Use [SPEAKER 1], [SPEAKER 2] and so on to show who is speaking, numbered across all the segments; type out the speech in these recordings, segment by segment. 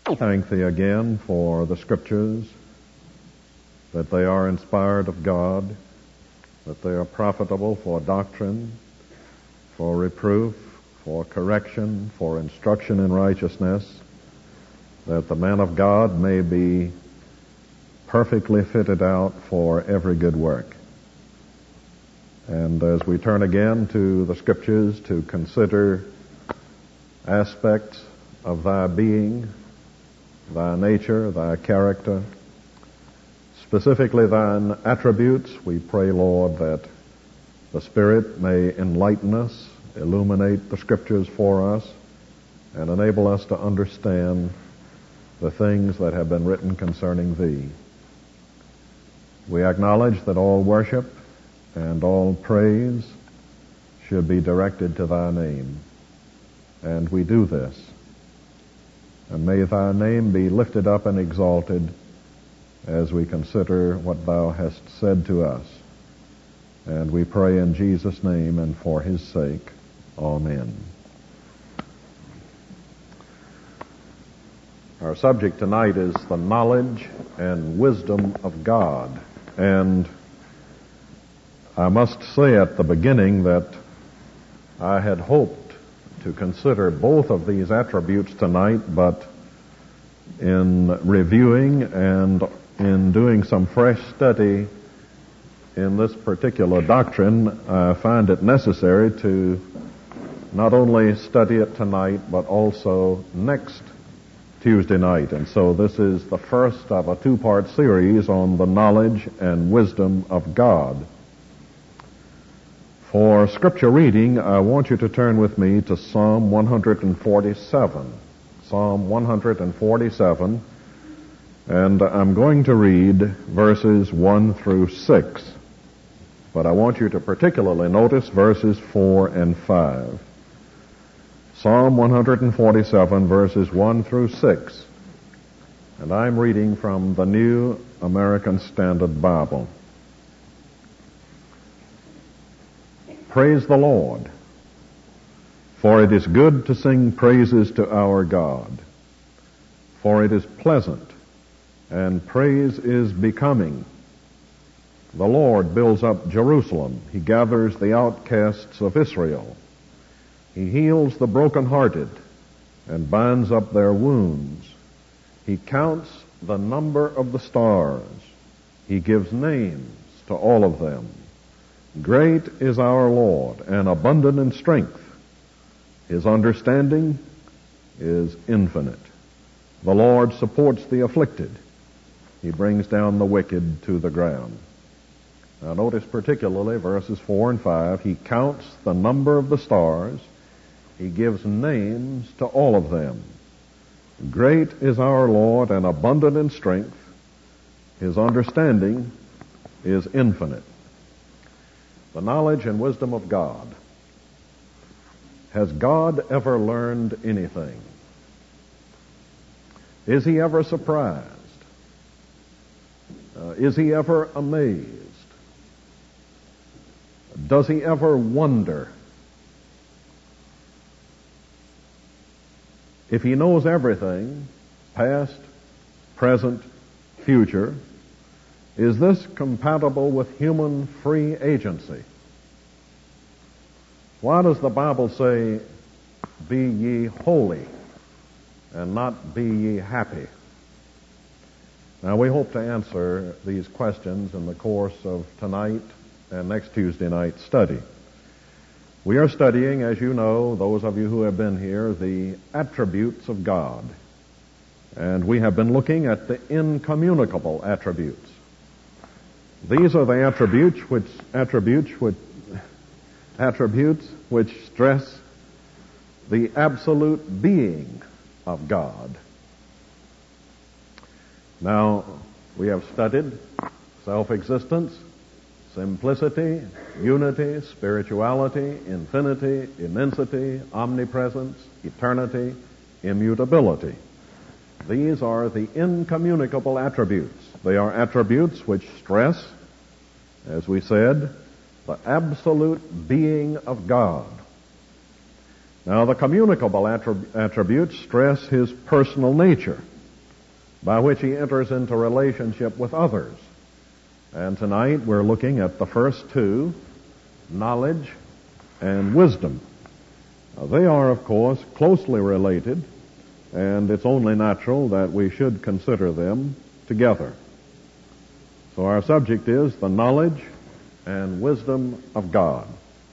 [SPEAKER 1] Thank Thee again for the Scriptures, that they are inspired of God, that they are profitable for doctrine, for reproof, for correction, for instruction in righteousness, that the man of God may be perfectly fitted out for every good work. And as we turn again to the Scriptures to consider aspects of Thy being, Thy nature, Thy character, specifically Thine attributes, we pray, Lord, that the Spirit may enlighten us, illuminate the Scriptures for us, and enable us to understand the things that have been written concerning Thee. We acknowledge that all worship and all praise should be directed to Thy name, and we do this. And may Thy name be lifted up and exalted as we consider what Thou hast said to us. And we pray in Jesus' name and for His sake. Amen. Our subject tonight is the knowledge and wisdom of God. And I must say at the beginning that I had hoped to consider both of these attributes tonight, but in reviewing and in doing some fresh study in this particular doctrine, I find it necessary to not only study it tonight, but also next Tuesday night. And so this is the first of a two-part series on the knowledge and wisdom of God. For Scripture reading, I want you to turn with me to Psalm 147. Psalm 147, and I'm going to read verses 1 through 6. But I want you to particularly notice verses 4 and 5. Psalm 147, verses 1 through 6. And I'm reading from the New American Standard Bible. Praise the Lord, for it is good to sing praises to our God, for it is pleasant, and praise is becoming. The Lord builds up Jerusalem. He gathers the outcasts of Israel. He heals the brokenhearted and binds up their wounds. He counts the number of the stars. He gives names to all of them. Great is our Lord, and abundant in strength. His understanding is infinite. The Lord supports the afflicted. He brings down the wicked to the ground. Now notice particularly verses 4 and 5. He counts the number of the stars. He gives names to all of them. Great is our Lord, and abundant in strength. His understanding is infinite. The knowledge and wisdom of God. Has God ever learned anything? Is He ever surprised? Is He ever amazed? Does He ever wonder? If He knows everything, past, present, future, is this compatible with human free agency? Why does the Bible say, "Be ye holy," and not "be ye happy"? Now, we hope to answer these questions in the course of tonight and next Tuesday night's study. We are studying, as you know, those of you who have been here, the attributes of God. And we have been looking at the incommunicable attributes. These are the attributes which stress the absolute being of God. Now, we have studied self-existence, simplicity, unity, spirituality, infinity, immensity, omnipresence, eternity, immutability. These are the incommunicable attributes. They are attributes which stress, as we said, the absolute being of God. Now, the communicable attributes stress His personal nature. by which he enters into relationship with others. And tonight we're looking at the first two, knowledge and wisdom. They are, of course, closely related, and it's only natural that we should consider them together. So our subject is the knowledge and wisdom of God.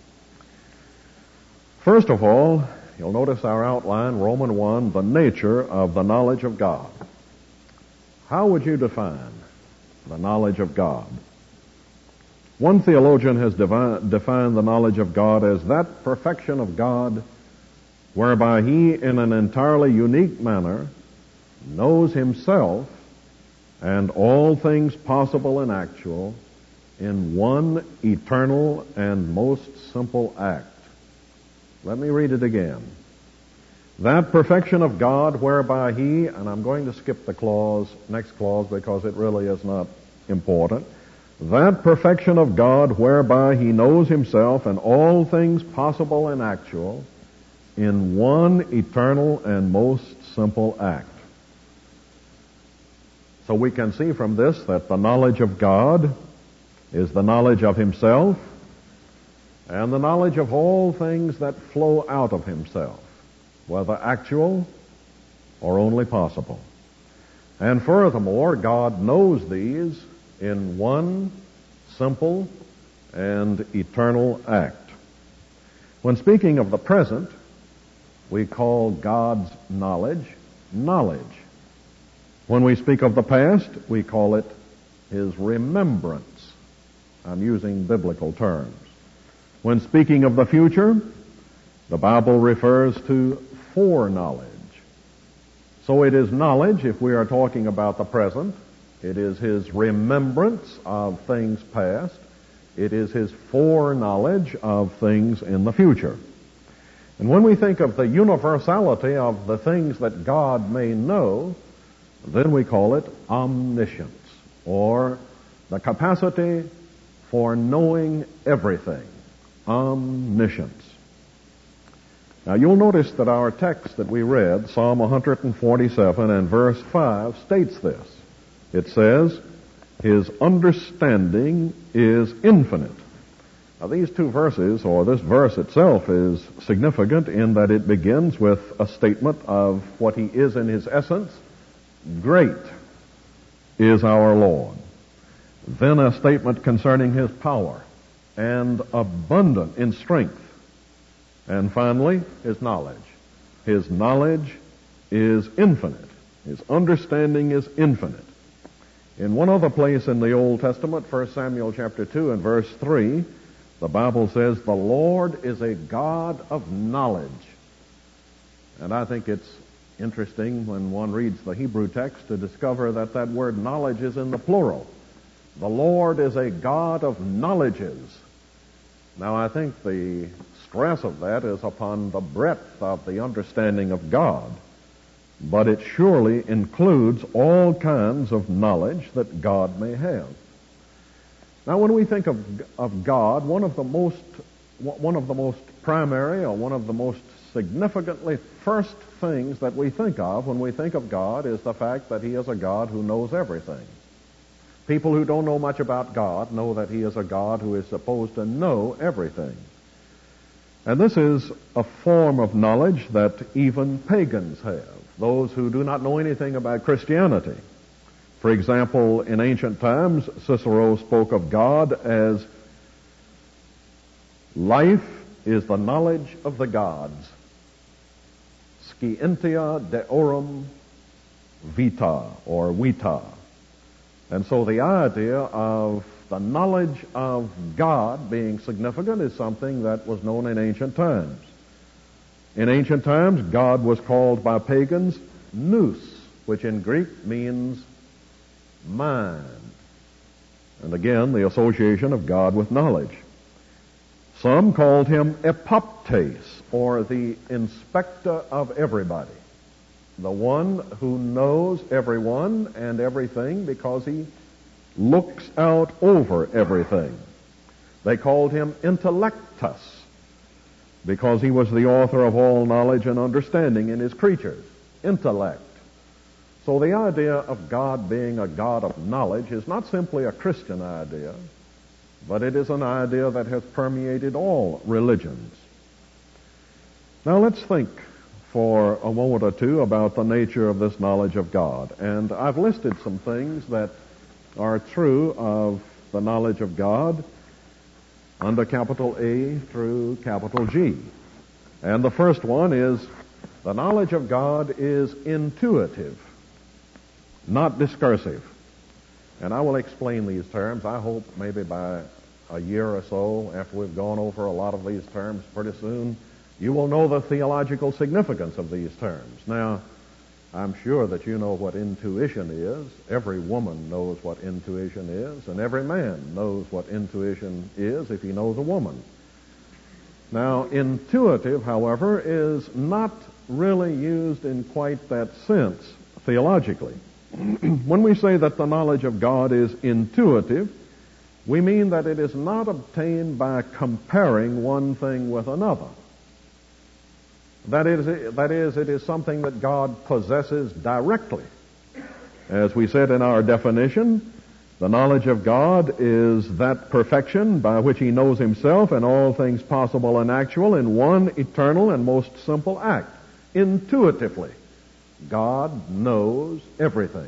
[SPEAKER 1] First of all, you'll notice our outline, Romans 1, the nature of the knowledge of God. How would you define the knowledge of God? One theologian has defined the knowledge of God as that perfection of God whereby he, in an entirely unique manner, knows himself and all things possible and actual in one eternal and most simple act. Let me read it again. That perfection of God whereby he, and I'm going to skip the next clause because it really is not important. That perfection of God whereby he knows himself and all things possible and actual in one eternal and most simple act. So we can see from this that the knowledge of God is the knowledge of himself and the knowledge of all things that flow out of himself, whether actual or only possible. And furthermore, God knows these in one simple and eternal act. When speaking of the present, we call God's knowledge knowledge. When we speak of the past, we call it his remembrance. I'm using biblical terms. When speaking of the future, the Bible refers to foreknowledge. So it is knowledge if we are talking about the present. It is his remembrance of things past. It is his foreknowledge of things in the future. And when we think of the universality of the things that God may know, then we call it omniscience, or the capacity for knowing everything. Omniscience. Now you'll notice that our text that we read, Psalm 147 and verse 5, states this. It says, his understanding is infinite. Now these two verses, or this verse itself, is significant in that it begins with a statement of what he is in his essence. Great is our Lord. Then a statement concerning his power and abundant in strength. And finally, his knowledge. His knowledge is infinite. His understanding is infinite. In one other place in the Old Testament, 1 Samuel chapter 2 and verse 3, the Bible says, the Lord is a God of knowledge. And I think it's interesting when one reads the Hebrew text to discover that that word knowledge is in the plural. The Lord is a God of knowledges. Now I think the stress of that is upon the breadth of the understanding of God, but it surely includes all kinds of knowledge that God may have. Now when we think of God, one of the most primary, or one of the most significantly first things that we think of when we think of God is the fact that he is a God who knows everything. People who don't know much about God know that he is a God who is supposed to know everything. And this is a form of knowledge that even pagans have, those who do not know anything about Christianity. For example, in ancient times, Cicero spoke of God as life is the knowledge of the gods. Scientia deorum vita, or vita. And so the idea of the knowledge of God being significant is something that was known in ancient times. In ancient times, God was called by pagans nous, which in Greek means mind. And again, the association of God with knowledge. Some called him epoptes, or the inspector of everybody. The one who knows everyone and everything because he looks out over everything. They called him intellectus because he was the author of all knowledge and understanding in his creatures. Intellect. So the idea of God being a God of knowledge is not simply a Christian idea, but it is an idea that has permeated all religions. Now let's think for a moment or two about the nature of this knowledge of God. And I've listed some things that are true of the knowledge of God under capital A through capital G. And the first one is the knowledge of God is intuitive, not discursive. And I will explain these terms. I hope maybe by a year or so, after we've gone over a lot of these terms pretty soon, you will know the theological significance of these terms. Now, I'm sure that you know what intuition is. Every woman knows what intuition is, and every man knows what intuition is if he knows a woman. Now, intuitive, however, is not really used in quite that sense theologically. When we say that the knowledge of God is intuitive, we mean that it is not obtained by comparing one thing with another. That is, it is something that God possesses directly. As we said in our definition, the knowledge of God is that perfection by which He knows Himself and all things possible and actual in one eternal and most simple act. Intuitively, God knows everything.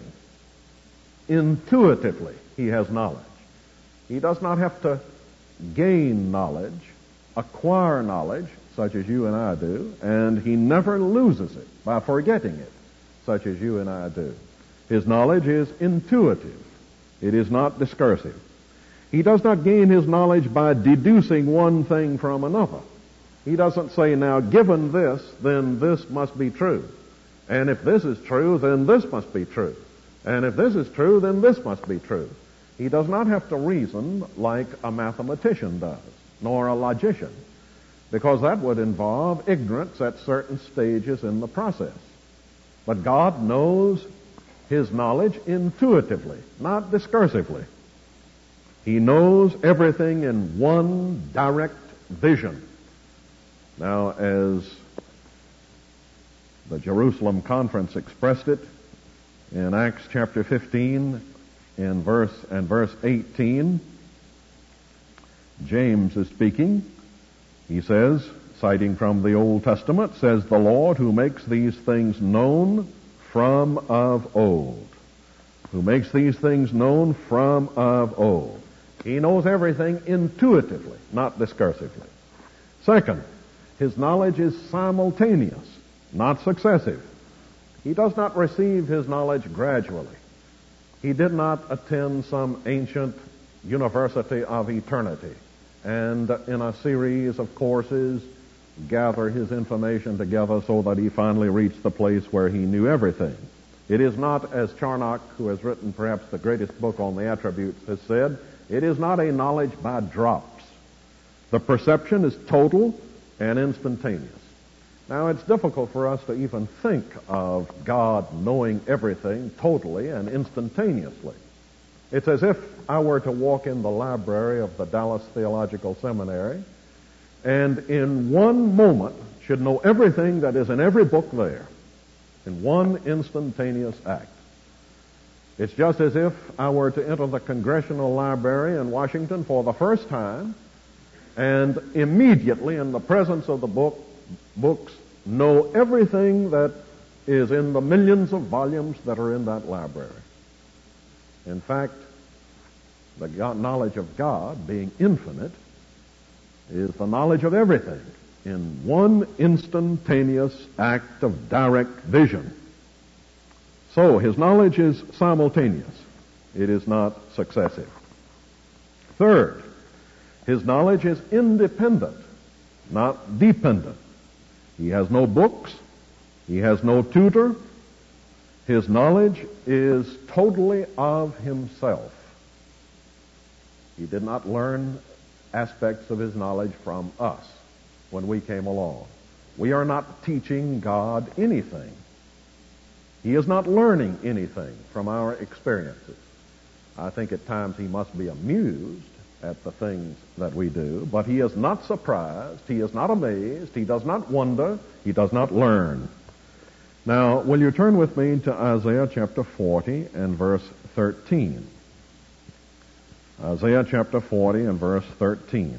[SPEAKER 1] Intuitively, He has knowledge. He does not have to gain knowledge, acquire knowledge, such as you and I do, and He never loses it by forgetting it, such as you and I do. His knowledge is intuitive. It is not discursive. He does not gain His knowledge by deducing one thing from another. He doesn't say, now, given this, then this must be true. And if this is true, then this must be true. And if this is true, then this must be true. He does not have to reason like a mathematician does, nor a logician, because that would involve ignorance at certain stages in the process. But God knows His knowledge intuitively, not discursively. He knows everything in one direct vision. Now, as the Jerusalem Conference expressed it in Acts chapter 15 in verse 18, James is speaking. He says, citing from the Old Testament, says, the Lord who makes these things known from of old. Who makes these things known from of old. He knows everything intuitively, not discursively. Second, His knowledge is simultaneous, not successive. He does not receive His knowledge gradually. He did not attend some ancient university of eternity and in a series of courses gather his information together so that he finally reached the place where he knew everything. It is not, as Charnock, who has written perhaps the greatest book on the attributes, has said, it is not a knowledge by drops. The perception is total and instantaneous. Now, it's difficult for us to even think of God knowing everything totally and instantaneously. It's as if I were to walk in the library of the Dallas Theological Seminary and in one moment should know everything that is in every book there in one instantaneous act. It's just as if I were to enter the Congressional Library in Washington for the first time and immediately in the presence of the books know everything that is in the millions of volumes that are in that library. In fact, the knowledge of God, being infinite, is the knowledge of everything in one instantaneous act of direct vision. So, His knowledge is simultaneous. It is not successive. Third, His knowledge is independent, not dependent. He has no books. He has no tutor. His knowledge is totally of Himself. He did not learn aspects of His knowledge from us when we came along. We are not teaching God anything. He is not learning anything from our experiences. I think at times He must be amused at the things that we do, but He is not surprised, He is not amazed, He does not wonder, He does not learn. Now, will you turn with me to Isaiah chapter 40 and verse 13? Isaiah chapter 40 and verse 13.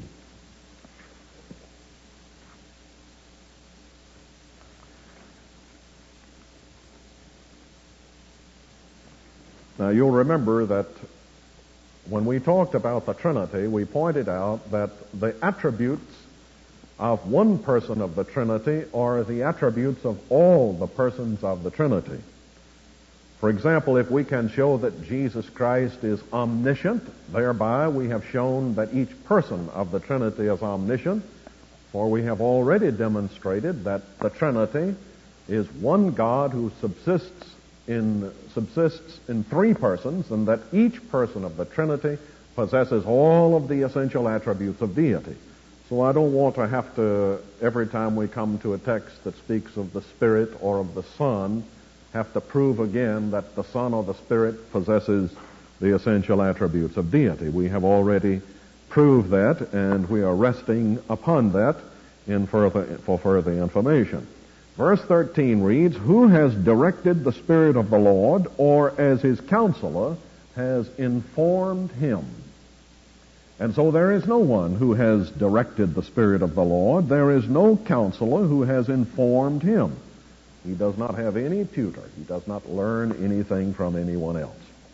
[SPEAKER 1] Now, you'll remember that when we talked about the Trinity, we pointed out that the attributes of one person of the Trinity are the attributes of all the persons of the Trinity. For example, if we can show that Jesus Christ is omniscient, thereby we have shown that each person of the Trinity is omniscient, for we have already demonstrated that the Trinity is one God who subsists in three persons, and that each person of the Trinity possesses all of the essential attributes of deity. So I don't want to have to, every time we come to a text that speaks of the Spirit or of the Son, have to prove again that the Son or the Spirit possesses the essential attributes of deity. We have already proved that, and we are resting upon that for further information. Verse 13 reads, "Who has directed the Spirit of the Lord, or as his counselor has informed him?" And so there is no one who has directed the Spirit of the Lord. There is no counselor who has informed him. He does not have any tutor. He does not learn anything from anyone else.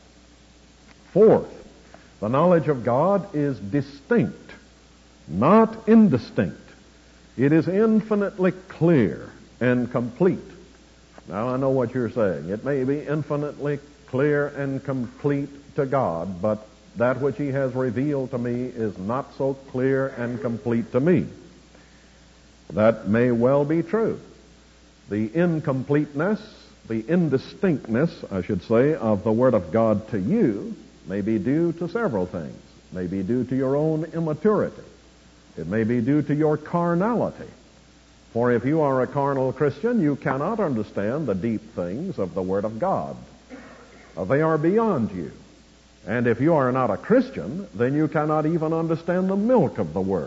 [SPEAKER 1] Fourth, the knowledge of God is distinct, not indistinct. It is infinitely clear and complete. Now, I know what you're saying. It may be infinitely clear and complete to God, but that which he has revealed to me is not so clear and complete to me. That may well be true. The incompleteness, the indistinctness, I should say, of the Word of God to you may be due to several things. It may be due to your own immaturity. It may be due to your carnality. For if you are a carnal Christian, you cannot understand the deep things of the Word of God. They are beyond you. And if you are not a Christian, then you cannot even understand the milk of the Word.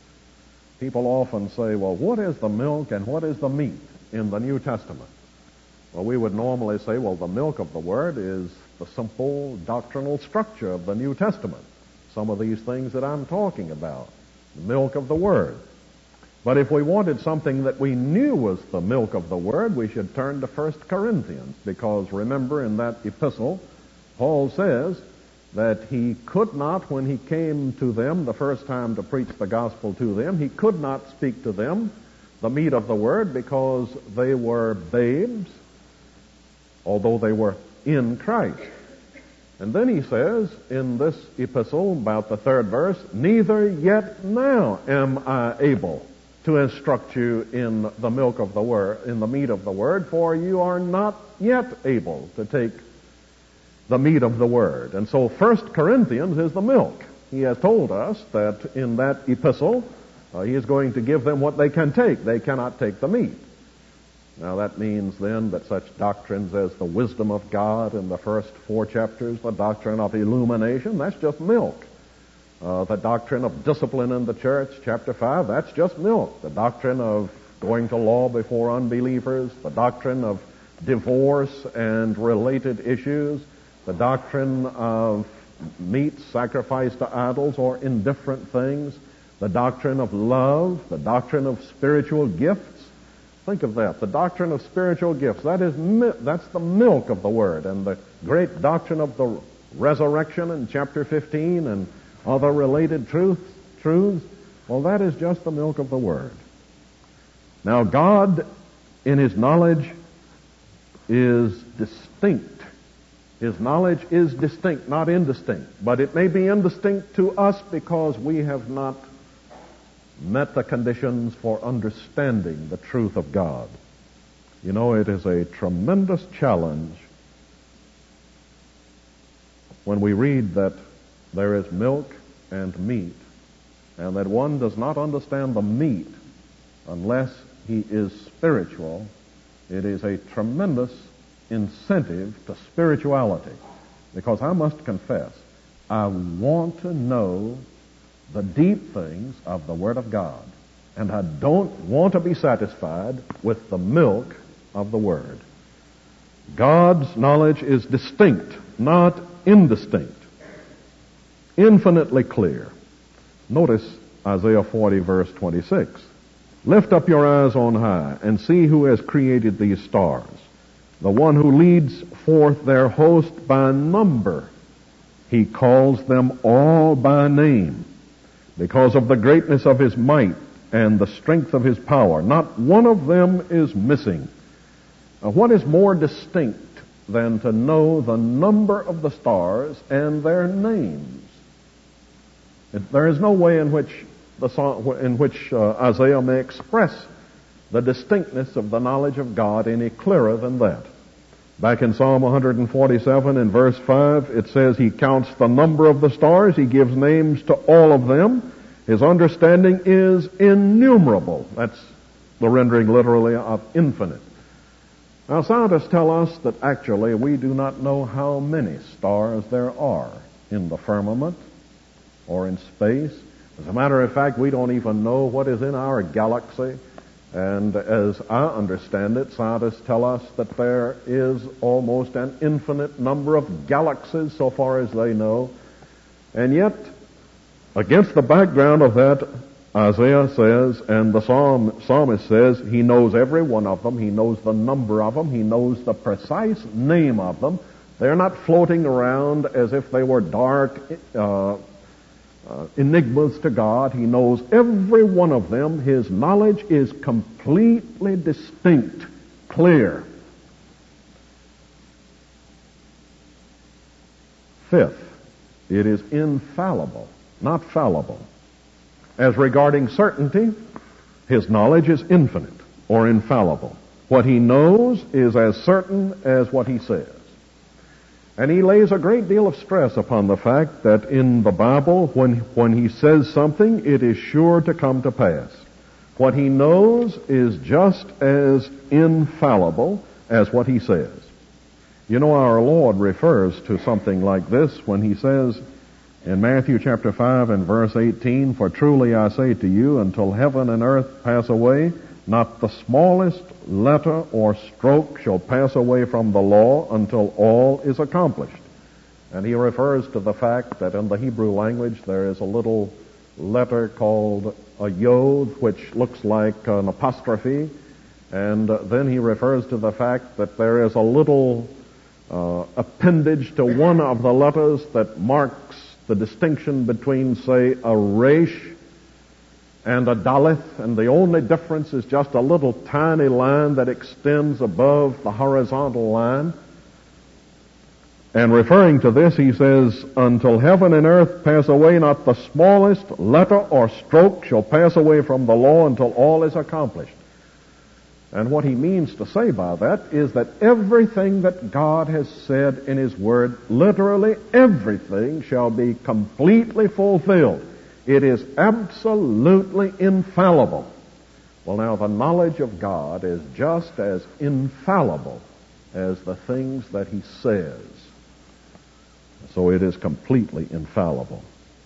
[SPEAKER 1] People often say, well, what is the milk and what is the meat in the New Testament? Well, we would normally say, well, the milk of the Word is the simple doctrinal structure of the New Testament. Some of these things that I'm talking about, the milk of the Word. But if we wanted something that we knew was the milk of the Word, we should turn to 1 Corinthians, because remember in that epistle, Paul says that he could not, when he came to them the first time to preach the gospel to them, he could not speak to them the meat of the Word because they were babes, although they were in Christ. And then he says in this epistle, about the third verse, "Neither yet now am I able to instruct you in the milk of the Word, in the meat of the Word, for you are not yet able to take the meat of the Word." And so 1 Corinthians is the milk. He has told us that in that epistle, he is going to give them what they can take. They cannot take the meat. Now that means then that such doctrines as the wisdom of God in the first 4 chapters, the doctrine of illumination, that's just milk. The doctrine of discipline in the church, chapter 5, that's just milk. The doctrine of going to law before unbelievers, the doctrine of divorce and related issues, the doctrine of meat sacrificed to idols or indifferent things, the doctrine of love, the doctrine of spiritual gifts. Think of that, the doctrine of spiritual gifts. That's the milk of the Word. And the great doctrine of the resurrection in chapter 15 and other related truths, well, that is just the milk of the Word. Now, God, in His knowledge, is distinct. His knowledge is distinct, not indistinct. But it may be indistinct to us because we have not met the conditions for understanding the truth of God. You know, it is a tremendous challenge when we read that there is milk and meat, and that one does not understand the meat unless he is spiritual. It is a tremendous incentive to spirituality, because I must confess, I want to know the deep things of the Word of God, and I don't want to be satisfied with the milk of the Word. God's knowledge is distinct, not indistinct. Infinitely clear. Notice Isaiah 40 verse 26. Lift up your eyes on high and see who has created these stars, the one who leads forth their host by number. He calls them all by name. Because of the greatness of his might and the strength of his power, not one of them is missing. Now, what is more distinct than to know the number of the stars and their names? There is no way in which Isaiah may express the distinctness of the knowledge of God any clearer than that. Back in Psalm 147 in verse 5, it says he counts the number of the stars. He gives names to all of them. His understanding is innumerable. That's the rendering literally of infinite. Now, scientists tell us that actually we do not know how many stars there are in the firmament or in space. As a matter of fact, we don't even know what is in our galaxy. And as I understand it, scientists tell us that there is almost an infinite number of galaxies so far as they know. And yet, against the background of that, Isaiah says, and the psalmist says, he knows every one of them. He knows the number of them. He knows the precise name of them. They're not floating around as if they were dark enigmas to God. He knows every one of them. His knowledge is completely distinct, clear. Fifth, it is infallible, not fallible. As regarding certainty, his knowledge is infinite or infallible. What he knows is as certain as what he says. And he lays a great deal of stress upon the fact that in the Bible, when he says something, it is sure to come to pass. What he knows is just as infallible as what he says. You know, our Lord refers to something like this when he says in Matthew chapter 5 and verse 18, "For truly I say to you, until heaven and earth pass away, not the smallest letter or stroke shall pass away from the law until all is accomplished." And he refers to the fact that in the Hebrew language there is a little letter called a yod, which looks like an apostrophe. And then he refers to the fact that there is a little appendage to one of the letters that marks the distinction between, say, a resh and a daleth, and the only difference is just a little tiny line that extends above the horizontal line. And referring to this, he says, "Until heaven and earth pass away, not the smallest letter or stroke shall pass away from the law until all is accomplished." And what he means to say by that is that everything that God has said in his word, literally everything, shall be completely fulfilled. It is absolutely infallible. Well, now, the knowledge of God is just as infallible as the things that he says. So it is completely infallible.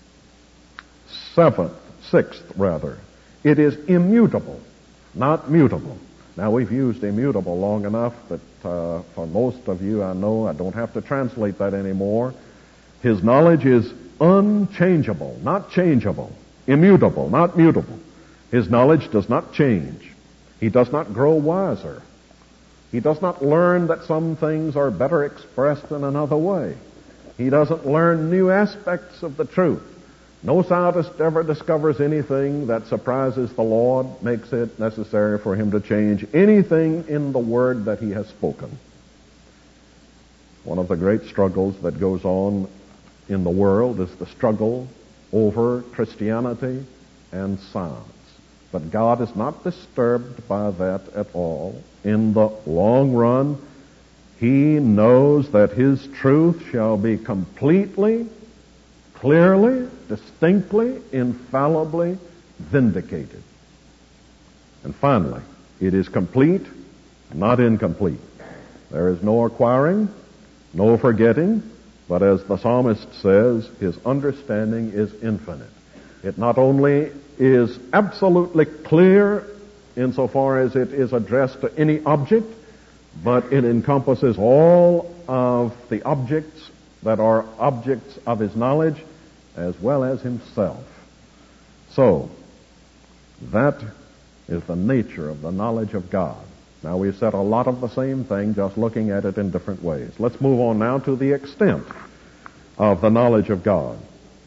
[SPEAKER 1] Sixth, it is immutable, not mutable. Now, we've used immutable long enough that for most of you, I know I don't have to translate that anymore. His knowledge is unchangeable, not changeable. Immutable, not mutable. His knowledge does not change. He does not grow wiser. He does not learn that some things are better expressed in another way. He doesn't learn new aspects of the truth. No scientist ever discovers anything that surprises the Lord, makes it necessary for him to change anything in the word that he has spoken. One of the great struggles that goes on in the world is the struggle over Christianity and science. But God is not disturbed by that at all. In the long run, he knows that his truth shall be completely, clearly, distinctly, infallibly vindicated. And finally, it is complete, not incomplete. There is no acquiring, no forgetting, but as the psalmist says, his understanding is infinite. It not only is absolutely clear insofar as it is addressed to any object, but it encompasses all of the objects that are objects of his knowledge as well as himself. So, that is the nature of the knowledge of God. Now, we've said a lot of the same thing, just looking at it in different ways. Let's move on now to the extent of the knowledge of God.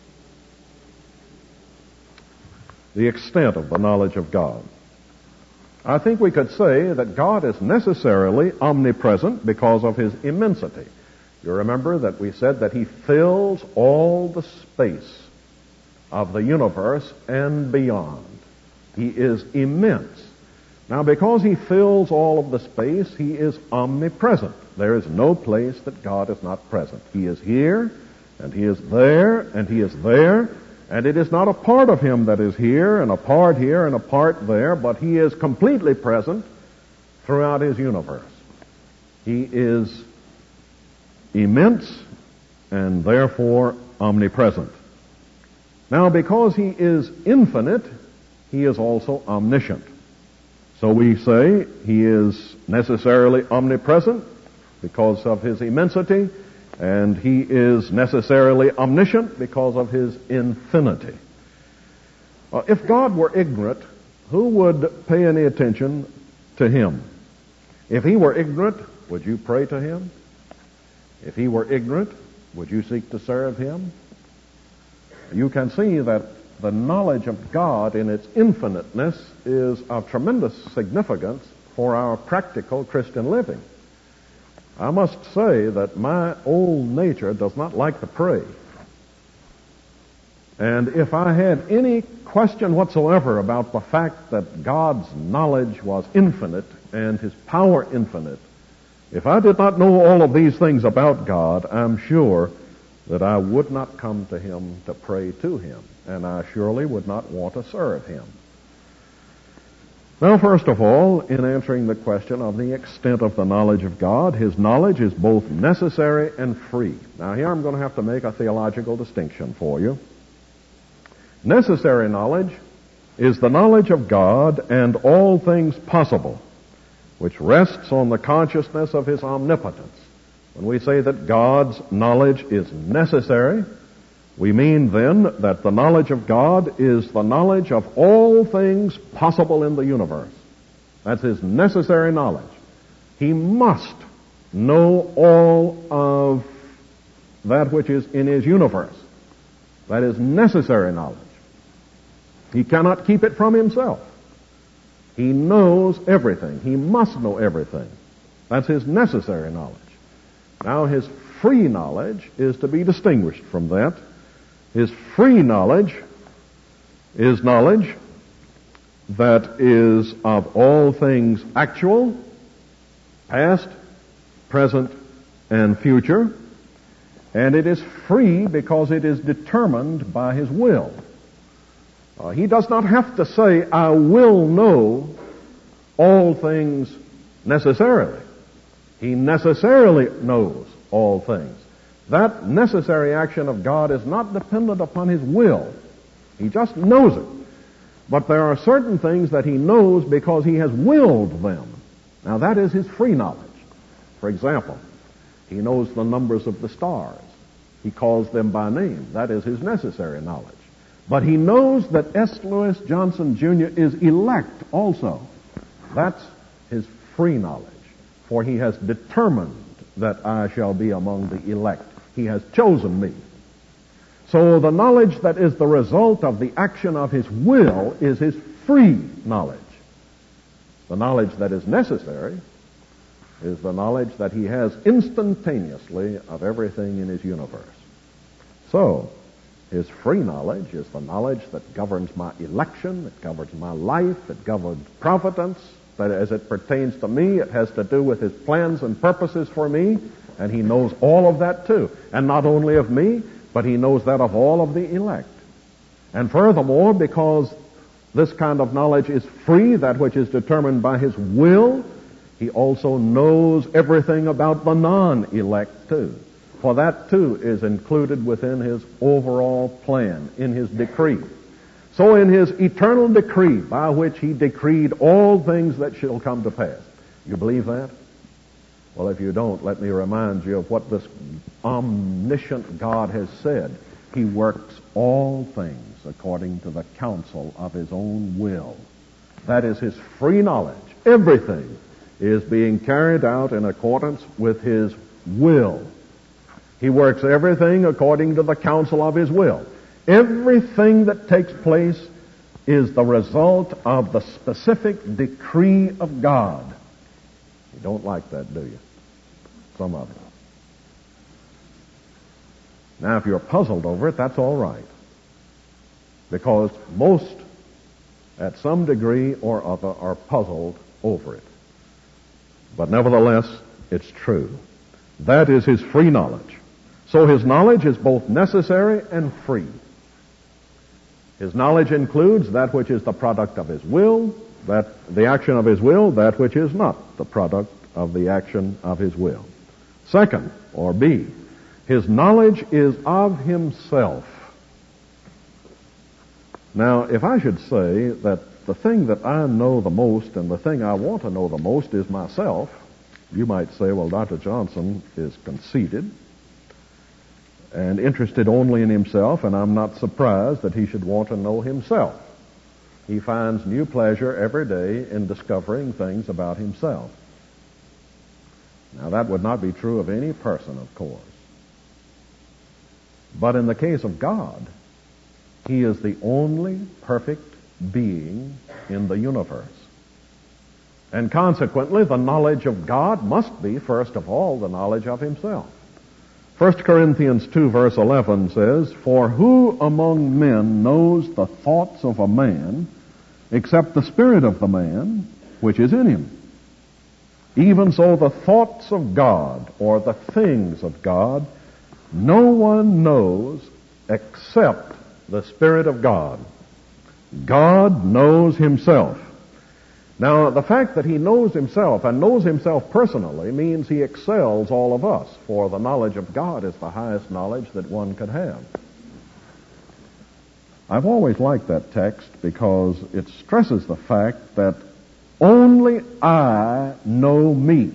[SPEAKER 1] The extent of the knowledge of God. I think we could say that God is necessarily omnipresent because of his immensity. You remember that we said that he fills all the space of the universe and beyond. He is immense. Now, because he fills all of the space, he is omnipresent. There is no place that God is not present. He is here, and he is there, and he is there, and it is not a part of him that is here, and a part here, and a part there, but he is completely present throughout his universe. He is immense, and therefore omnipresent. Now, because he is infinite, he is also omniscient. So we say he is necessarily omnipresent because of his immensity, and he is necessarily omniscient because of his infinity. If God were ignorant, who would pay any attention to him? If he were ignorant, would you pray to him? If he were ignorant, would you seek to serve him? You can see that the knowledge of God in its infiniteness is of tremendous significance for our practical Christian living. I must say that my old nature does not like to pray. And if I had any question whatsoever about the fact that God's knowledge was infinite and his power infinite, if I did not know all of these things about God, I'm sure that I would not come to him to pray to him, and I surely would not want to serve him. Now, first of all, in answering the question of the extent of the knowledge of God, his knowledge is both necessary and free. Now, here I'm going to have to make a theological distinction for you. Necessary knowledge is the knowledge of God and all things possible, which rests on the consciousness of his omnipotence. When we say that God's knowledge is necessary, we mean then that the knowledge of God is the knowledge of all things possible in the universe. That's his necessary knowledge. He must know all of that which is in his universe. That is necessary knowledge. He cannot keep it from himself. He knows everything. He must know everything. That's his necessary knowledge. Now, his free knowledge is to be distinguished from that. His free knowledge is knowledge that is of all things actual, past, present, and future. And it is free because it is determined by his will. He does not have to say, I will know all things necessarily. He necessarily knows all things. That necessary action of God is not dependent upon his will. He just knows it. But there are certain things that he knows because he has willed them. Now that is his free knowledge. For example, he knows the numbers of the stars. He calls them by name. That is his necessary knowledge. But he knows that S. Lewis Johnson Jr. is elect also. That's his free knowledge. For he has determined that I shall be among the elect. He has chosen me. So the knowledge that is the result of the action of his will is his free knowledge. The knowledge that is necessary is the knowledge that he has instantaneously of everything in his universe. So, his free knowledge is the knowledge that governs my election, it governs my life, it governs providence, that as it pertains to me, it has to do with his plans and purposes for me, and he knows all of that too. And not only of me, but he knows that of all of the elect. And furthermore, because this kind of knowledge is free, that which is determined by his will, he also knows everything about the non-elect too. For that too is included within his overall plan, in his decree. So in his eternal decree, by which he decreed all things that shall come to pass. You believe that? Well, if you don't, let me remind you of what this omniscient God has said. He works all things according to the counsel of His own will. That is His free knowledge. Everything is being carried out in accordance with His will. He works everything according to the counsel of His will. Everything that takes place is the result of the specific decree of God. You don't like that, do you? Some of you. Now, if you're puzzled over it, that's all right. Because most, at some degree or other, are puzzled over it. But nevertheless, it's true. That is His free knowledge. So His knowledge is both necessary and free. His knowledge includes that which is the product of His will, that the action of His will, that which is not the product of the action of His will. Second, or B, His knowledge is of Himself. Now, if I should say that the thing that I know the most and the thing I want to know the most is myself, you might say, well, Dr. Johnson is conceited and interested only in himself, and I'm not surprised that he should want to know himself. He finds new pleasure every day in discovering things about himself. Now, that would not be true of any person, of course. But in the case of God, He is the only perfect being in the universe. And consequently, the knowledge of God must be, first of all, the knowledge of Himself. 1 Corinthians 2 verse 11 says, "For who among men knows the thoughts of a man, except the spirit of the man which is in him? Even so the thoughts of God, or the things of God, no one knows except the Spirit of God." God knows Himself. Now, the fact that He knows Himself and knows Himself personally means He excels all of us, for the knowledge of God is the highest knowledge that one could have. I've always liked that text because it stresses the fact that only I know me,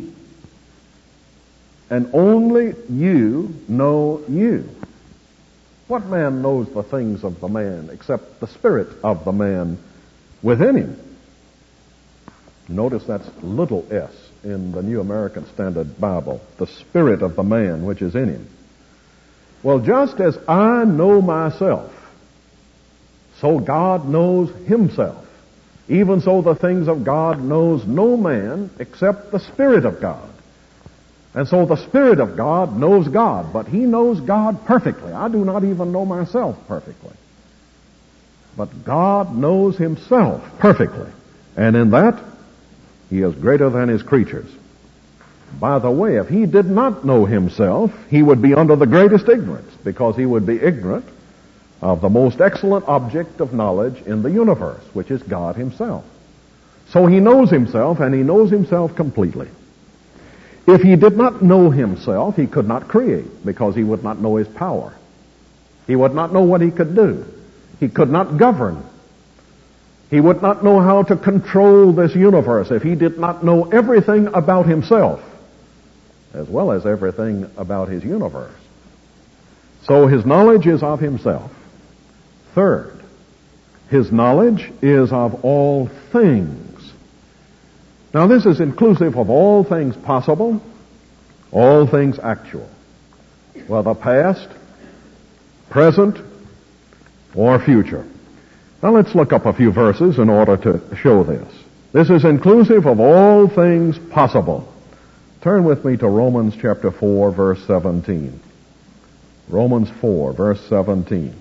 [SPEAKER 1] and only you know you. What man knows the things of the man except the spirit of the man within him? Notice that's little s in the New American Standard Bible, the spirit of the man which is in him. Well, just as I know myself, so God knows Himself. Even so the things of God knows no man except the Spirit of God. And so the Spirit of God knows God, but He knows God perfectly. I do not even know myself perfectly. But God knows Himself perfectly. And in that, He is greater than His creatures. By the way, if He did not know Himself, He would be under the greatest ignorance, because He would be ignorant of the most excellent object of knowledge in the universe, which is God Himself. So He knows Himself, and He knows Himself completely. If He did not know Himself, He could not create, because He would not know His power. He would not know what He could do. He could not govern. He would not know how to control this universe if He did not know everything about Himself, as well as everything about His universe. So His knowledge is of Himself. Third, His knowledge is of all things. Now, this is inclusive of all things possible, all things actual, whether past, present, or future. Now, let's look up a few verses in order to show this. This is inclusive of all things possible. Turn with me to Romans chapter 4, verse 17. Romans 4, verse 17.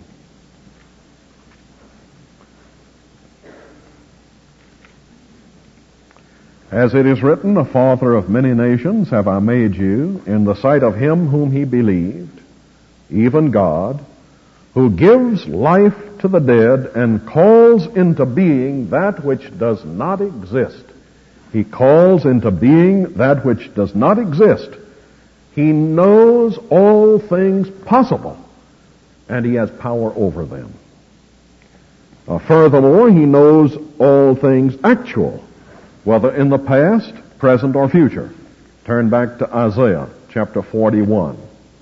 [SPEAKER 1] As it is written, "A father of many nations have I made you in the sight of Him whom He believed, even God, who gives life to the dead and calls into being that which does not exist." He calls into being that which does not exist. He knows all things possible, and He has power over them. Furthermore, He knows all things actual, whether in the past, present, or future. Turn back to Isaiah chapter 41.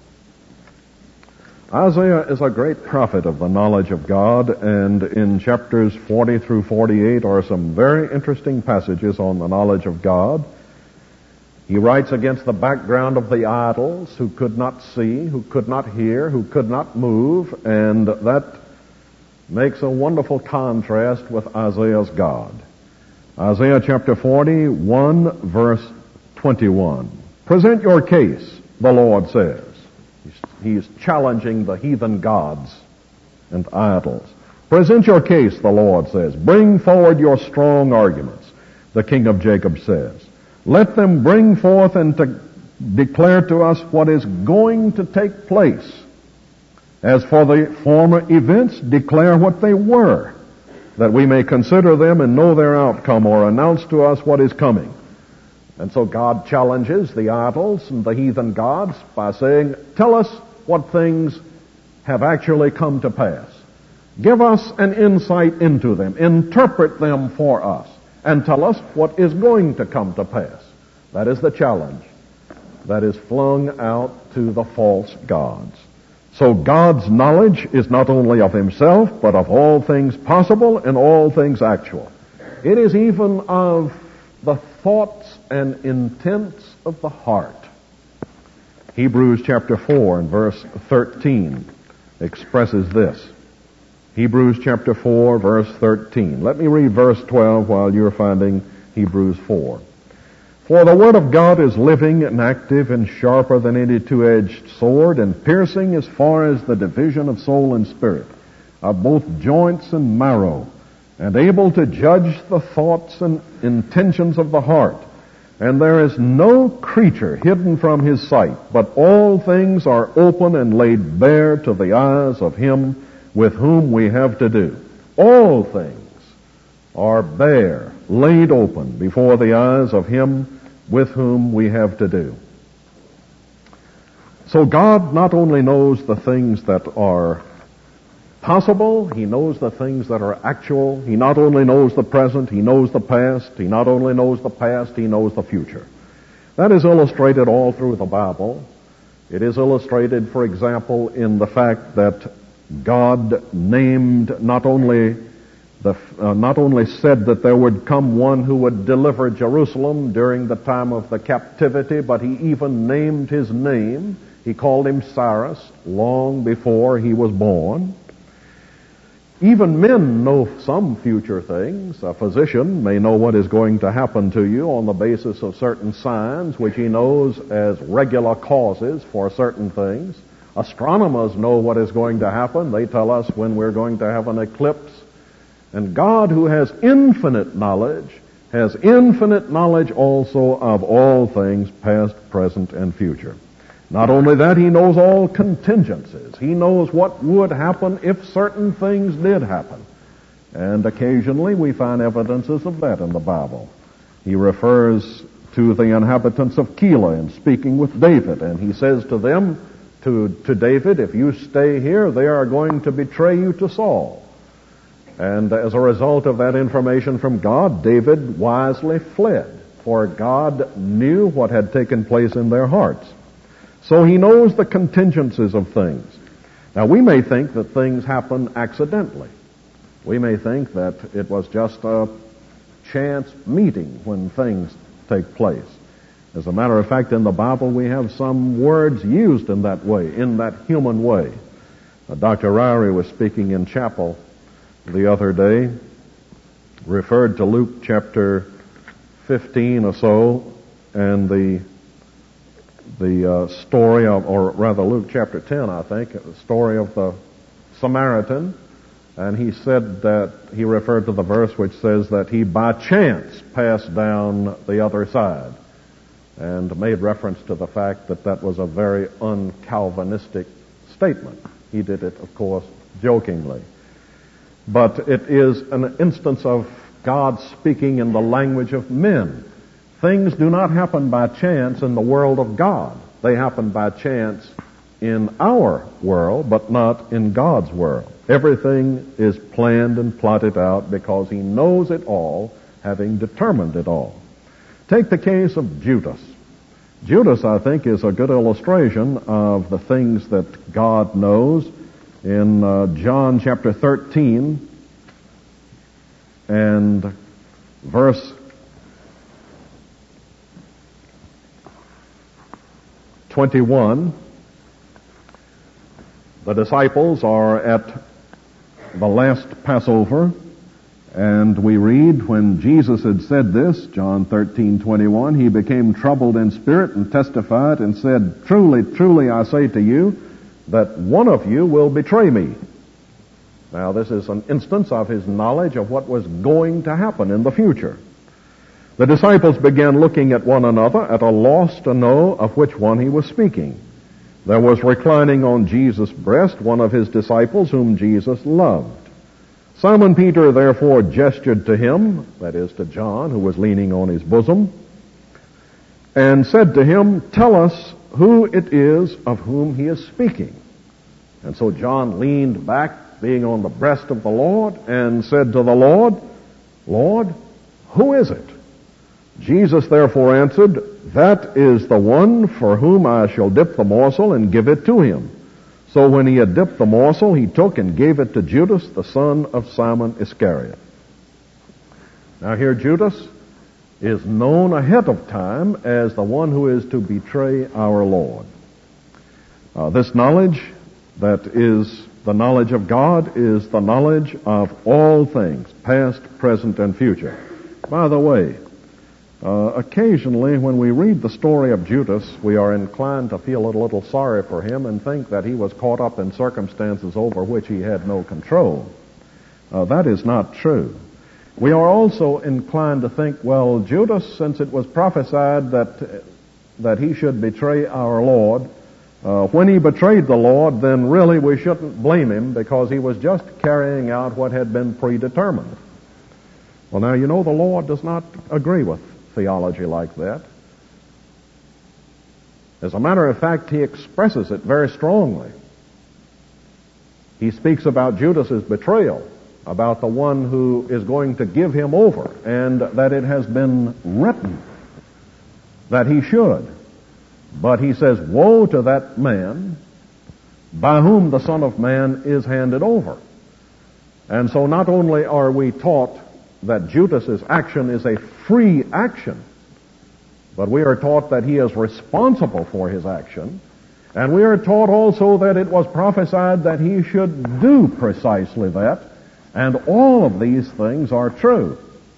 [SPEAKER 1] Isaiah is a great prophet of the knowledge of God, and in chapters 40 through 48 are some very interesting passages on the knowledge of God. He writes against the background of the idols who could not see, who could not hear, who could not move, and that makes a wonderful contrast with Isaiah's God. Isaiah chapter 41, verse 21. Present your case, the Lord says. He's challenging the heathen gods and idols. Present your case, the Lord says. Bring forward your strong arguments, the King of Jacob says. Let them bring forth and to declare to us what is going to take place. As for the former events, declare what they were, that we may consider them and know their outcome, or announce to us what is coming. And so God challenges the idols and the heathen gods by saying, tell us what things have actually come to pass. Give us an insight into them. Interpret them for us. And tell us what is going to come to pass. That is the challenge that is flung out to the false gods. So God's knowledge is not only of himself, but of all things possible and all things actual. It is even of the thoughts and intents of the heart. Hebrews chapter 4 and verse 13 expresses this. Hebrews chapter 4, verse 13. Let me read verse 12 while you're finding Hebrews 4. For the word of God is living and active and sharper than any two-edged sword, and piercing as far as the division of soul and spirit, of both joints and marrow, and able to judge the thoughts and intentions of the heart. And there is no creature hidden from his sight, but all things are open and laid bare to the eyes of him with whom we have to do. All things are bare, laid open before the eyes of him with whom we have to do. So God not only knows the things that are possible, he knows the things that are actual. He not only knows the present, he knows the past. He not only knows the past, he knows the future. That is illustrated all through the Bible. It is illustrated, for example, in the fact that God named not only said that there would come one who would deliver Jerusalem during the time of the captivity, but he even named his name. He called him Cyrus long before he was born. Even men know some future things. A physician may know what is going to happen to you on the basis of certain signs which he knows as regular causes for certain things. Astronomers know what is going to happen. They tell us when we're going to have an eclipse. And God, who has infinite knowledge also of all things past, present, and future. Not only that, he knows all contingencies. He knows what would happen if certain things did happen. And occasionally we find evidences of that in the Bible. He refers to the inhabitants of Keilah in speaking with David, and he says to them, to David, if you stay here, they are going to betray you to Saul. And as a result of that information from God, David wisely fled, for God knew what had taken place in their hearts. So he knows the contingencies of things. Now, we may think that things happen accidentally. We may think that it was just a chance meeting when things take place. As a matter of fact, in the Bible, we have some words used in that way, in that human way. Dr. Ryrie was speaking in chapel the other day, referred to Luke chapter 15 or so, and the story of, or rather Luke chapter 10, I think, the story of the Samaritan. And he said that, he referred to the verse which says that he by chance passed down the other side, and made reference to the fact that that was a very un-Calvinistic statement. He did it, of course, jokingly. But it is an instance of God speaking in the language of men. Things do not happen by chance in the world of God. They happen by chance in our world, but not in God's world. Everything is planned and plotted out because he knows it all, having determined it all. Take the case of Judas. Judas, I think, is a good illustration of the things that God knows. In John chapter 13 and verse 21, the disciples are at the last Passover, and we read, when Jesus had said this, John 13:21, he became troubled in spirit and testified and said, "Truly, truly, I say to you, that one of you will betray me." Now, this is an instance of his knowledge of what was going to happen in the future. The disciples began looking at one another, at a loss to know of which one he was speaking. There was reclining on Jesus' breast one of his disciples whom Jesus loved. Simon Peter therefore gestured to him, that is to John, who was leaning on his bosom, and said to him, "Tell us who it is of whom he is speaking." And so John leaned back, being on the breast of the Lord, and said to the Lord, "Lord, who is it?" Jesus therefore answered, "That is the one for whom I shall dip the morsel and give it to him." So when he had dipped the morsel, he took and gave it to Judas, the son of Simon Iscariot. Now here Judas is known ahead of time as the one who is to betray our Lord. This knowledge that is the knowledge of God is the knowledge of all things, past, present, and future. By the way, occasionally when we read the story of Judas, we are inclined to feel a little sorry for him and think that he was caught up in circumstances over which he had no control. That is not true. We are also inclined to think, well, Judas, since it was prophesied that he should betray our Lord, when he betrayed the Lord, then really we shouldn't blame him because he was just carrying out what had been predetermined. Well, now, you know, the Lord does not agree with theology like that. As a matter of fact, he expresses it very strongly. He speaks about Judas's betrayal, about the one who is going to give him over, and that it has been written that he should. But he says, "Woe to that man by whom the Son of Man is handed over." And so not only are we taught that Judas's action is a free action, but we are taught that he is responsible for his action, and we are taught also that it was prophesied that he should do precisely that, and all of these things are true.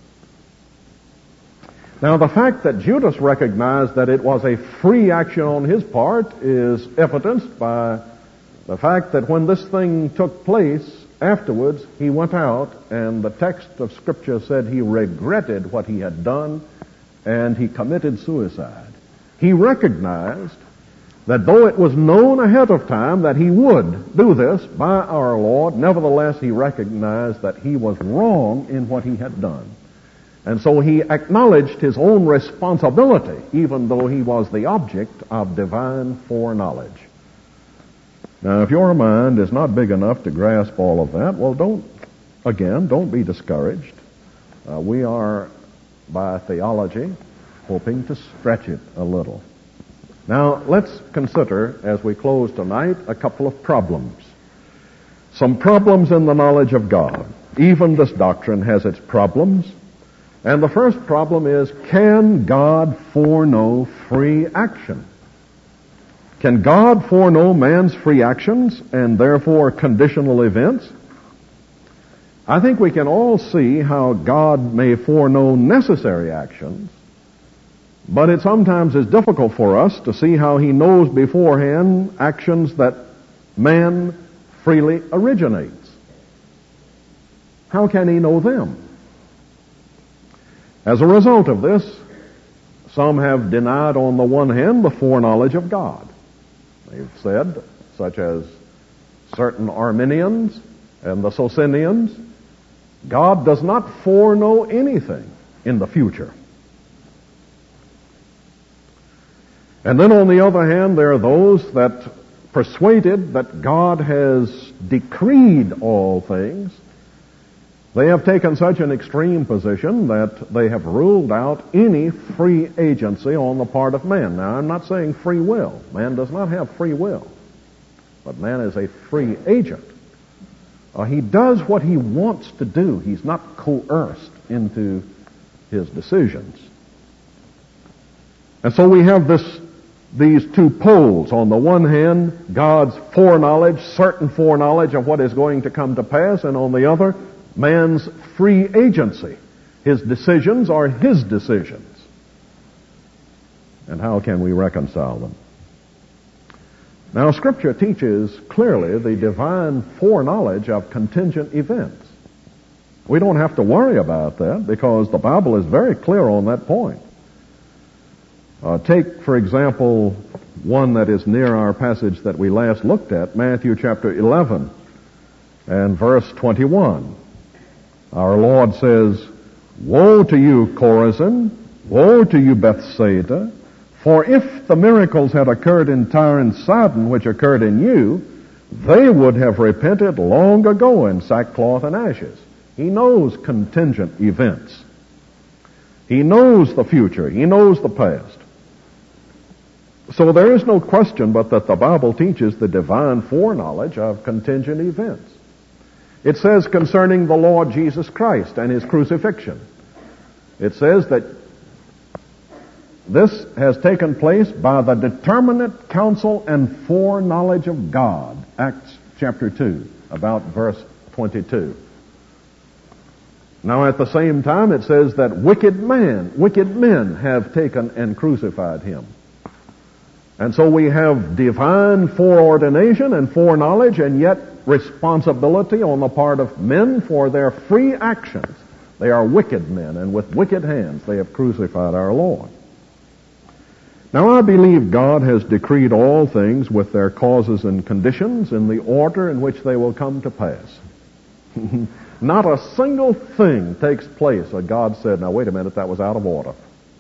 [SPEAKER 1] Now, the fact that Judas recognized that it was a free action on his part is evidenced by the fact that when this thing took place, afterwards, he went out, and the text of Scripture said he regretted what he had done, and he committed suicide. He recognized that though it was known ahead of time that he would do this by our Lord, nevertheless he recognized that he was wrong in what he had done. And so he acknowledged his own responsibility, even though he was the object of divine foreknowledge. Now, if your mind is not big enough to grasp all of that, well, don't be discouraged. We are, by theology, hoping to stretch it a little. Now, let's consider, as we close tonight, a couple of problems. Some problems in the knowledge of God. Even this doctrine has its problems. And the first problem is, can God foreknow free action? Can God foreknow man's free actions and therefore conditional events? I think we can all see how God may foreknow necessary actions, but it sometimes is difficult for us to see how he knows beforehand actions that man freely originates. How can he know them? As a result of this, some have denied on the one hand the foreknowledge of God. They've said, such as certain Arminians and the Socinians, God does not foreknow anything in the future. And then on the other hand, there are those that persuaded that God has decreed all things, They have taken such an extreme position that they have ruled out any free agency on the part of man. Now, I'm not saying free will. Man does not have free will. But man is a free agent. He does what he wants to do. He's not coerced into his decisions. And so we have these two poles. On the one hand, God's foreknowledge, certain foreknowledge of what is going to come to pass, and on the other, man's free agency. His decisions are his decisions. And how can we reconcile them? Now, Scripture teaches clearly the divine foreknowledge of contingent events. We don't have to worry about that because the Bible is very clear on that point. Take, for example, one that is near our passage that we last looked at, Matthew chapter 11 and verse 21. Our Lord says, "Woe to you, Chorazin! Woe to you, Bethsaida! For if the miracles had occurred in Tyre and Sidon, which occurred in you, they would have repented long ago in sackcloth and ashes." He knows contingent events. He knows the future. He knows the past. So there is no question but that the Bible teaches the divine foreknowledge of contingent events. It says concerning the Lord Jesus Christ and His crucifixion, it says that this has taken place by the determinate counsel and foreknowledge of God. Acts chapter 2, about verse 22. Now at the same time it says that wicked men have taken and crucified Him. And so we have divine foreordination and foreknowledge, and yet responsibility on the part of men for their free actions. They are wicked men, and with wicked hands they have crucified our Lord. Now I believe God has decreed all things with their causes and conditions in the order in which they will come to pass. Not a single thing takes place that God said, "Now wait a minute, that was out of order.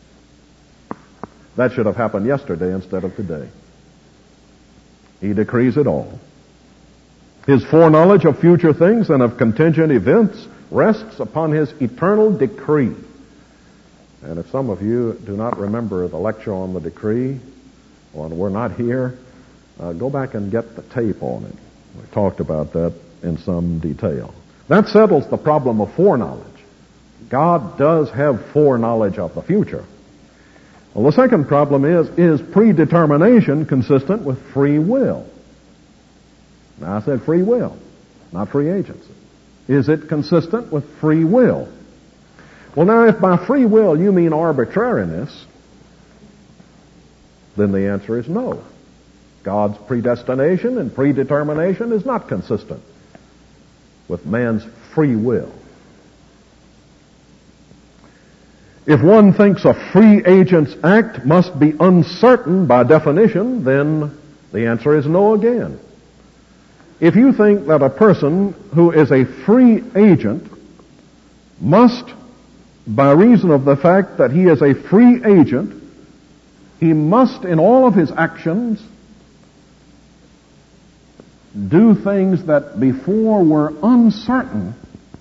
[SPEAKER 1] That should have happened yesterday instead of today." He decrees it all. His foreknowledge of future things and of contingent events rests upon His eternal decree. And if some of you do not remember the lecture on the decree, or were not here, go back and get the tape on it. We talked about that in some detail. That settles the problem of foreknowledge. God does have foreknowledge of the future. Well, the second problem is predetermination consistent with free will? Now, I said free will, not free agency. Is it consistent with free will? Well, now, if by free will you mean arbitrariness, then the answer is no. God's predestination and predetermination is not consistent with man's free will. If one thinks a free agent's act must be uncertain by definition, then the answer is no again. If you think that a person who is a free agent must, by reason of the fact that he is a free agent, he must in all of his actions do things that before were uncertain.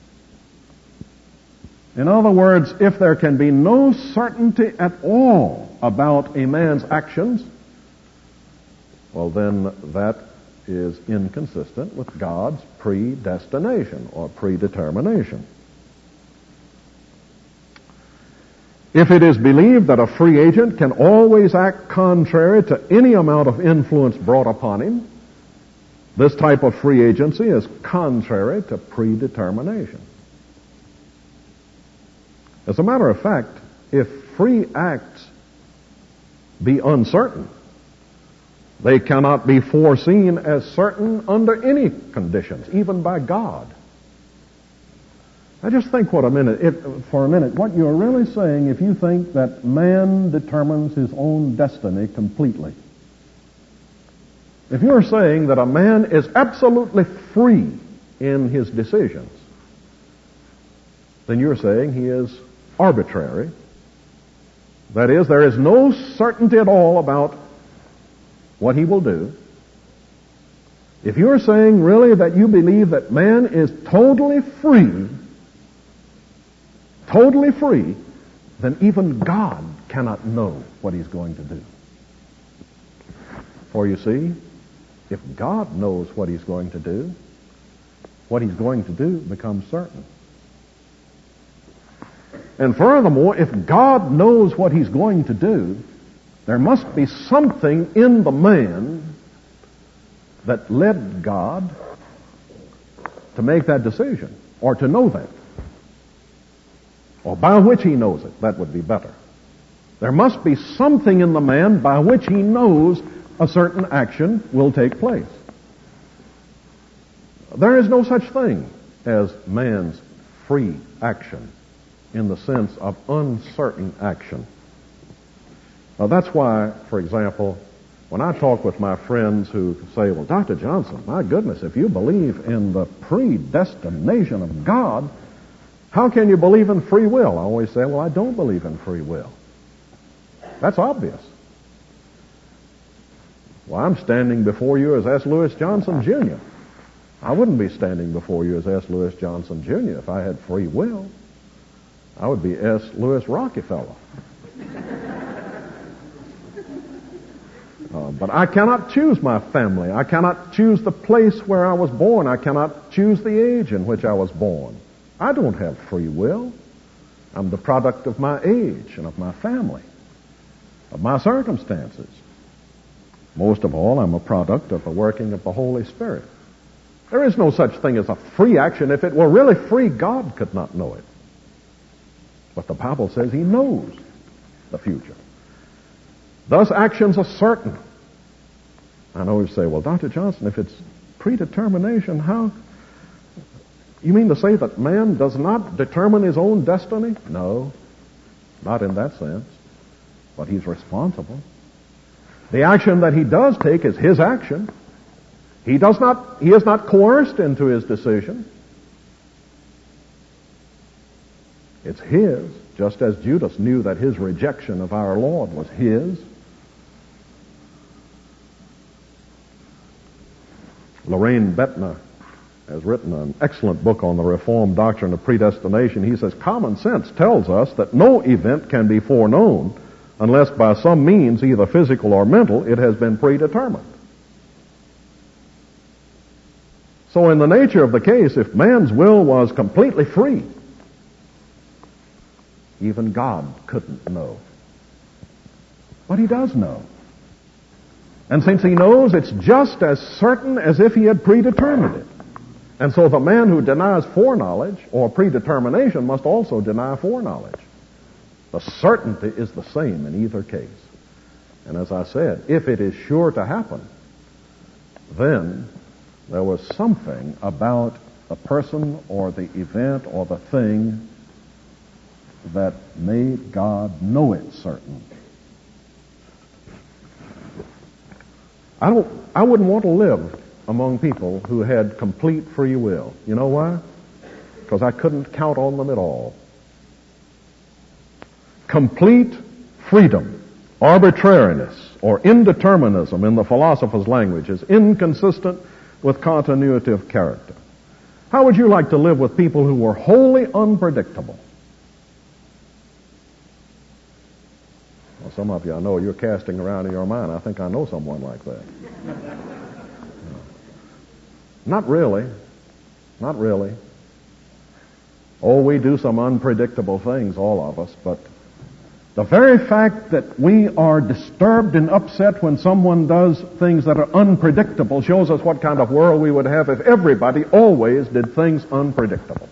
[SPEAKER 1] In other words, if there can be no certainty at all about a man's actions, well then that is inconsistent with God's predestination or predetermination. If it is believed that a free agent can always act contrary to any amount of influence brought upon him, this type of free agency is contrary to predetermination. As a matter of fact, if free acts be uncertain, they cannot be foreseen as certain under any conditions, even by God. Now just think for a minute what you're really saying if you think that man determines his own destiny completely. If you're saying that a man is absolutely free in his decisions, then you're saying he is arbitrary. That is, there is no certainty at all about what he will do. If you're saying really that you believe that man is totally free totally free, then even God cannot know what he's going to do. For you see, if God knows what he's going to do, what he's going to do becomes certain. And furthermore, if God knows what he's going to do, there must be something in the man that led God to make that decision, or to know that, or by which he knows it. That would be better. There must be something in the man by which he knows a certain action will take place. There is no such thing as man's free action in the sense of uncertain action. Now that's why, for example, when I talk with my friends who say, well, Dr. Johnson, my goodness, if you believe in the predestination of God, how can you believe in free will? I always say, well, I don't believe in free will. That's obvious. Well, I'm standing before you as S. Lewis Johnson, Jr. I wouldn't be standing before you as S. Lewis Johnson, Jr. if I had free will. I would be S. Lewis Rockefeller. But I cannot choose my family. I cannot choose the place where I was born. I cannot choose the age in which I was born. I don't have free will. I'm the product of my age and of my family, of my circumstances. Most of all, I'm a product of the working of the Holy Spirit. There is no such thing as a free action. If it were really free, God could not know it. But the Bible says he knows the future. Thus, actions are certain. I know you say, well, Dr. Johnson, if it's predetermination, how? You mean to say that man does not determine his own destiny? No, not in that sense. But he's responsible. The action that he does take is his action. He is not coerced into his decision. It's his, just as Judas knew that his rejection of our Lord was his. Loraine Bettner has written an excellent book on the Reformed doctrine of predestination. He says, common sense tells us that no event can be foreknown unless by some means, either physical or mental, it has been predetermined. So in the nature of the case, if man's will was completely free, even God couldn't know. But he does know. And since he knows, it's just as certain as if he had predetermined it. And so the man who denies foreknowledge or predetermination must also deny foreknowledge. The certainty is the same in either case. And as I said, if it is sure to happen, then there was something about the person or the event or the thing that made God know it certain. I wouldn't want to live among people who had complete free will. You know why? Because I couldn't count on them at all. Complete freedom, arbitrariness, or indeterminism in the philosopher's language is inconsistent with continuity of character. How would you like to live with people who were wholly unpredictable? Well, some of you, I know you're casting around in your mind, I think I know someone like that. Not really. Not really. Oh, we do some unpredictable things, all of us, but the very fact that we are disturbed and upset when someone does things that are unpredictable shows us what kind of world we would have if everybody always did things unpredictable.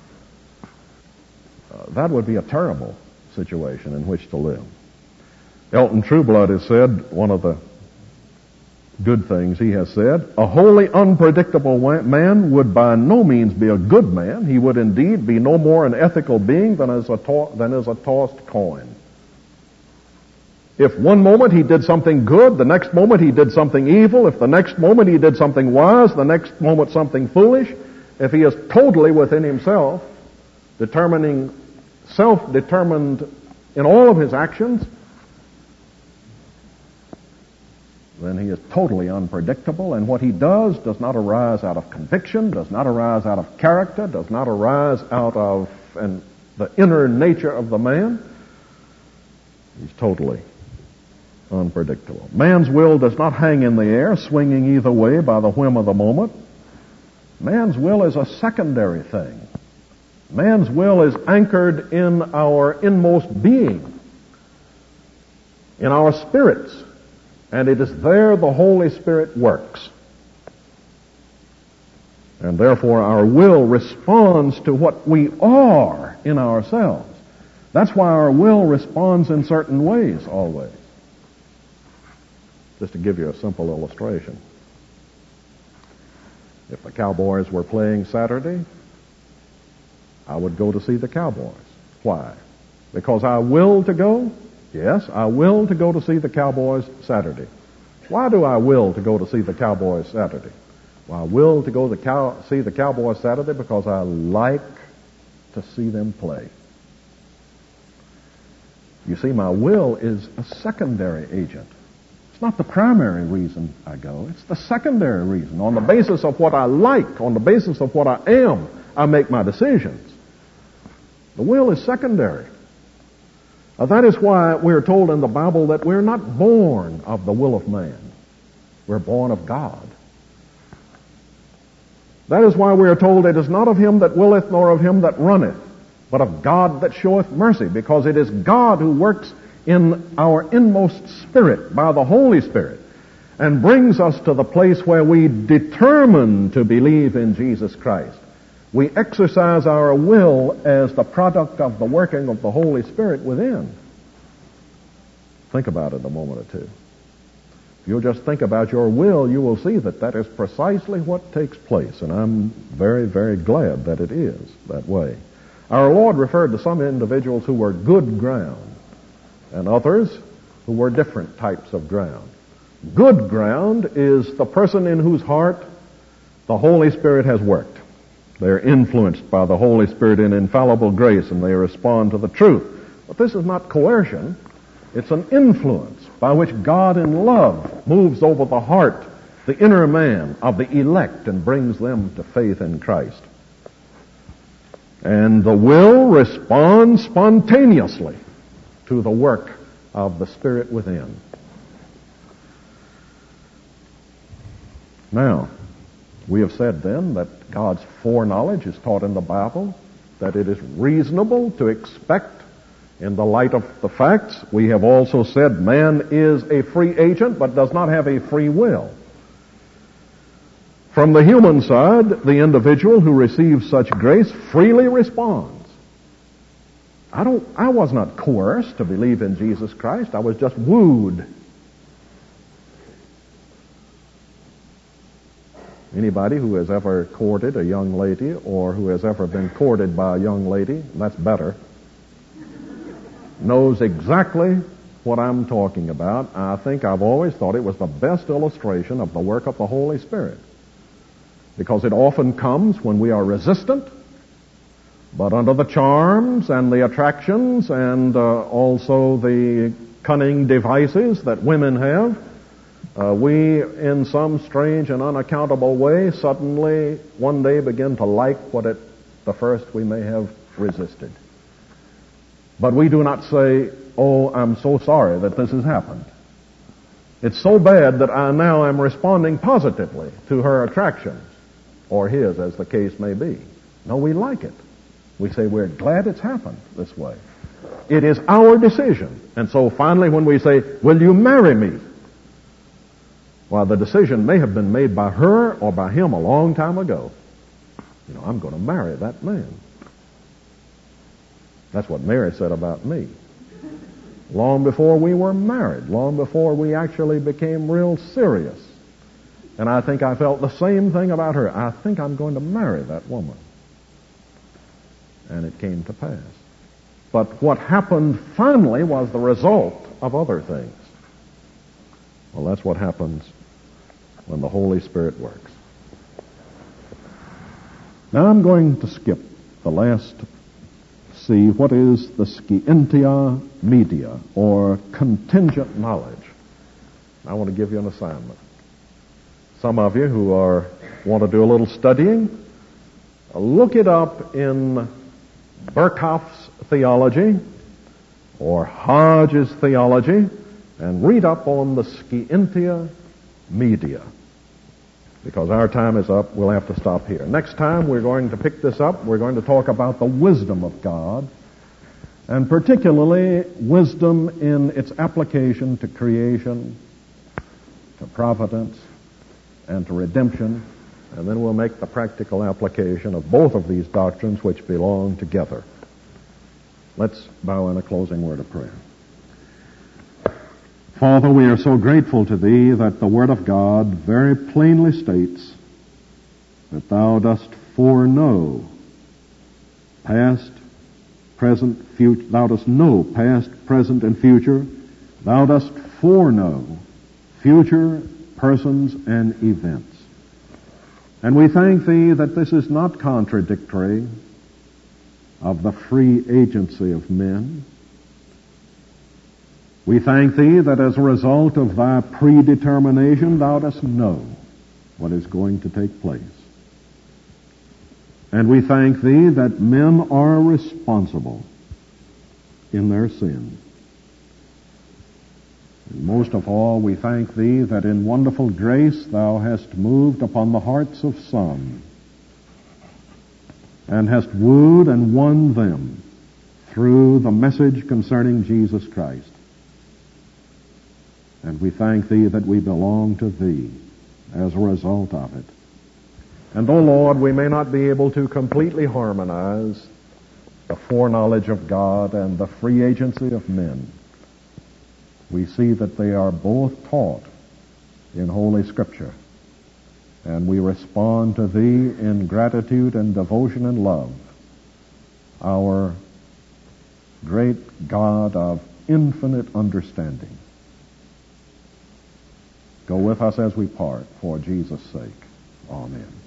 [SPEAKER 1] That would be a terrible situation in which to live. Elton Trueblood has said, one of the good things he has said, a wholly unpredictable man would by no means be a good man. He would indeed be no more an ethical being than is a tossed coin. If one moment he did something good, the next moment he did something evil, if the next moment he did something wise, the next moment something foolish, if he is totally within himself, self-determined in all of his actions, then he is totally unpredictable, and what he does not arise out of conviction, does not arise out of character, does not arise out of an the inner nature of the man, he's totally unpredictable. Man's will does not hang in the air, swinging either way by the whim of the moment. Man's will is a secondary thing. Man's will is anchored in our inmost being, in our spirits, and it is there the Holy Spirit works. And therefore our will responds to what we are in ourselves. That's why our will responds in certain ways always. Just to give you a simple illustration. If the Cowboys were playing Saturday, I would go to see the Cowboys. Why? Because I will to go? Yes, I will to go to see the Cowboys Saturday. Why do I will to go to see the Cowboys Saturday? Well, I will to go to see the Cowboys Saturday because I like to see them play. You see, my will is a secondary agent. It's not the primary reason I go. It's the secondary reason. On the basis of what I like, on the basis of what I am, I make my decisions. The will is secondary. That is why we're told in the Bible that we're not born of the will of man. We're born of God. That is why we are told it is not of him that willeth nor of him that runneth, but of God that showeth mercy, because it is God who works in our inmost spirit by the Holy Spirit and brings us to the place where we determine to believe in Jesus Christ. We exercise our will as the product of the working of the Holy Spirit within. Think about it a moment or two. If you'll just think about your will, you will see that that is precisely what takes place, and I'm very, very glad that it is that way. Our Lord referred to some individuals who were good ground and others who were different types of ground. Good ground is the person in whose heart the Holy Spirit has worked. They're influenced by the Holy Spirit in infallible grace, and they respond to the truth. But this is not coercion. It's an influence by which God in love moves over the heart, the inner man of the elect, and brings them to faith in Christ. And the will responds spontaneously to the work of the Spirit within. Now, we have said then that God's foreknowledge is taught in the Bible, that it is reasonable to expect in the light of the facts. We have also said man is a free agent but does not have a free will. From the human side, the individual who receives such grace freely responds. I was not coerced to believe in Jesus Christ. I was just wooed. Anybody who has ever courted a young lady or who has ever been courted by a young lady, that's better, knows exactly what I'm talking about. I think I've always thought it was the best illustration of the work of the Holy Spirit, because it often comes when we are resistant, but under the charms and the attractions and also the cunning devices that women have, we, in some strange and unaccountable way, suddenly one day begin to like what at the first we may have resisted. But we do not say, oh, I'm so sorry that this has happened. It's so bad that I now am responding positively to her attractions, or his, as the case may be. No, we like it. We say we're glad it's happened this way. It is our decision. And so finally when we say, will you marry me? Well, the decision may have been made by her or by him a long time ago. You know, I'm going to marry that man. That's what Mary said about me. Long before we were married, long before we actually became real serious. And I think I felt the same thing about her. I think I'm going to marry that woman. And it came to pass. But what happened finally was the result of other things. Well, that's what happens when the Holy Spirit works. Now I'm going to skip the last C. What is the scientia media, or contingent knowledge? I want to give you an assignment. Some of you who want to do a little studying, look it up in Berkhoff's theology or Hodge's theology and read up on the Scientia Media. Because our time is up, we'll have to stop here. Next time we're going to pick this up. We're going to talk about the wisdom of God, and particularly wisdom in its application to creation, to providence, and to redemption. And then we'll make the practical application of both of these doctrines which belong together. Let's bow in a closing word of prayer. Father, we are so grateful to Thee that the Word of God very plainly states that Thou dost foreknow past, present, future. Thou dost know past, present, and future. Thou dost foreknow future persons and events. And we thank Thee that this is not contradictory of the free agency of men. We thank Thee that as a result of Thy predetermination, Thou dost know what is going to take place. And we thank Thee that men are responsible in their sin. And most of all, we thank Thee that in wonderful grace Thou hast moved upon the hearts of some and hast wooed and won them through the message concerning Jesus Christ. And we thank Thee that we belong to Thee as a result of it. And, O Lord, we may not be able to completely harmonize the foreknowledge of God and the free agency of men. We see that they are both taught in Holy Scripture. And we respond to Thee in gratitude and devotion and love, our great God of infinite understanding. Go with us as we part, for Jesus' sake. Amen.